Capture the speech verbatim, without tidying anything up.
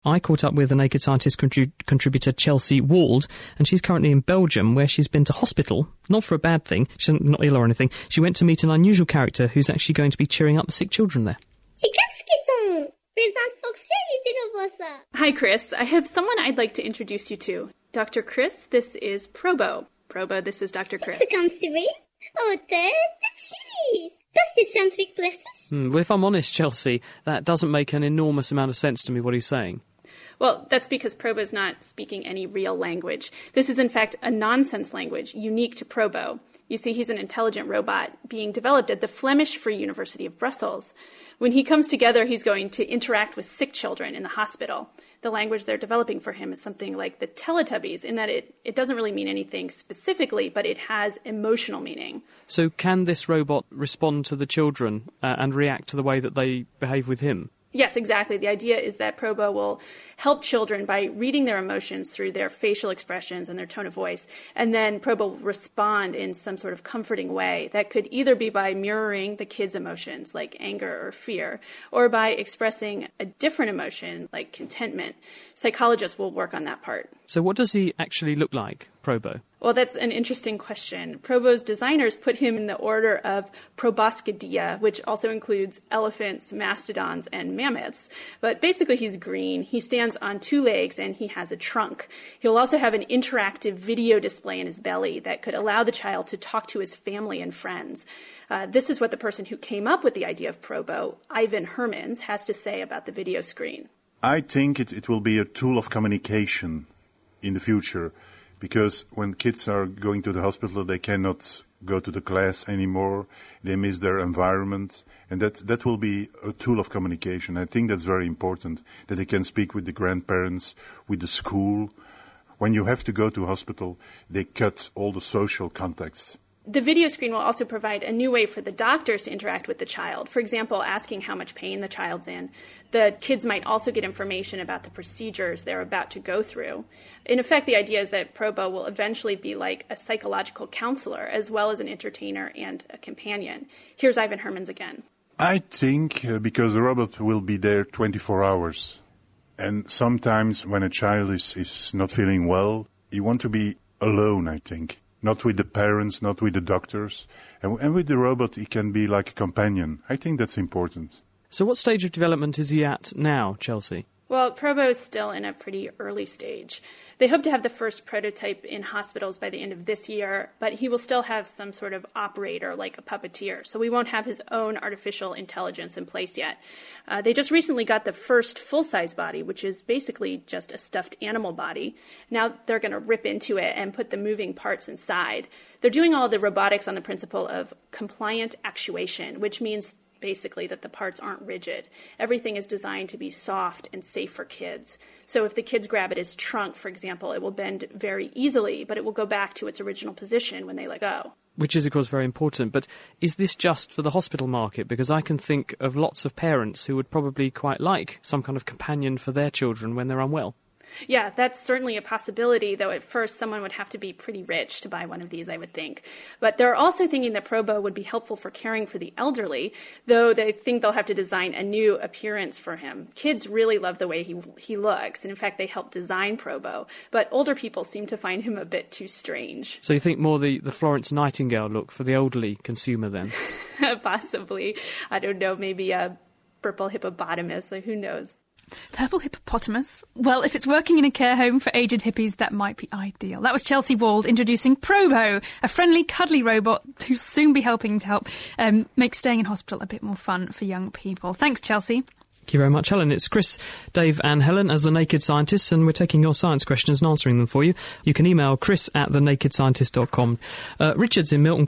I caught up with the Naked Scientist contrib- contributor Chelsea Wald, and she's currently in Belgium, where she's been to hospital, not for a bad thing, she's not ill or anything. She went to meet an unusual character who's actually going to be cheering up the sick children there. Hi, Chris. I have someone I'd like to introduce you to. Doctor Chris, this is Probo. Probo, this is Doctor Chris. Hmm, well, if I'm honest, Chelsea, that doesn't make an enormous amount of sense to me, what he's saying. Well, that's because Probo's not speaking any real language. This is, in fact, a nonsense language unique to Probo. You see, he's an intelligent robot being developed at the Flemish Free University of Brussels. When he comes together, he's going to interact with sick children in the hospital. The language they're developing for him is something like the Teletubbies, in that it, it doesn't really mean anything specifically, but it has emotional meaning. So can this robot respond to the children uh, and react to the way that they behave with him? Yes, exactly. The idea is that Probo will help children by reading their emotions through their facial expressions and their tone of voice, and then Probo will respond in some sort of comforting way. That could either be by mirroring the kids' emotions, like anger or fear, or by expressing a different emotion, like contentment. Psychologists will work on that part. So what does he actually look like, Probo? Well, that's an interesting question. Probo's designers put him in the order of Proboscidia, which also includes elephants, mastodons, and mammoths. But basically he's green, he stands on two legs, and he has a trunk. He'll also have an interactive video display in his belly that could allow the child to talk to his family and friends. Uh, this is what the person who came up with the idea of Probo, Ivan Hermans, has to say about the video screen. I think it, it will be a tool of communication in the future. Because when kids are going to the hospital, they cannot go to the class anymore. They miss their environment. And that, that will be a tool of communication. I think that's very important, that they can speak with the grandparents, with the school. When you have to go to hospital, they cut all the social contacts. The video screen will also provide a new way for the doctors to interact with the child. For example, asking how much pain the child's in. The kids might also get information about the procedures they're about to go through. In effect, the idea is that Probo will eventually be like a psychological counselor as well as an entertainer and a companion. Here's Ivan Hermans again. I think uh, because the robot will be there twenty-four hours. And sometimes when a child is, is not feeling well, you want to be alone, I think. Not with the parents, not with the doctors. And, and with the robot, he can be like a companion. I think that's important. So what stage of development is he at now, Chelsea? Well, Probo is still in a pretty early stage. They hope to have the first prototype in hospitals by the end of this year, but he will still have some sort of operator like a puppeteer, so we won't have his own artificial intelligence in place yet. Uh, they just recently got the first full-size body, which is basically just a stuffed animal body. Now they're going to rip into it and put the moving parts inside. They're doing all the robotics on the principle of compliant actuation, which means basically that the parts aren't rigid. Everything is designed to be soft and safe for kids. So if the kids grab at his trunk, for example, it will bend very easily, but it will go back to its original position when they let go. Which is, of course, very important. But is this just for the hospital market? Because I can think of lots of parents who would probably quite like some kind of companion for their children when they're unwell. Yeah, that's certainly a possibility, though at first someone would have to be pretty rich to buy one of these, I would think. But they're also thinking that Probo would be helpful for caring for the elderly, though they think they'll have to design a new appearance for him. Kids really love the way he he looks, and in fact they helped design Probo, but older people seem to find him a bit too strange. So you think more the, the Florence Nightingale look for the elderly consumer then? Possibly. I don't know, maybe a purple hippopotamus, like who knows. Purple hippopotamus? Well, if it's working in a care home for aged hippies, that might be ideal. That was Chelsea Wald introducing Probo, a friendly, cuddly robot who'll soon be helping to help um, make staying in hospital a bit more fun for young people. Thanks, Chelsea. Thank you very much, Helen. It's Chris, Dave and Helen as The Naked Scientists, and we're taking your science questions and answering them for you. You can email chris at the naked scientist dot com. Uh, Richard's in Milton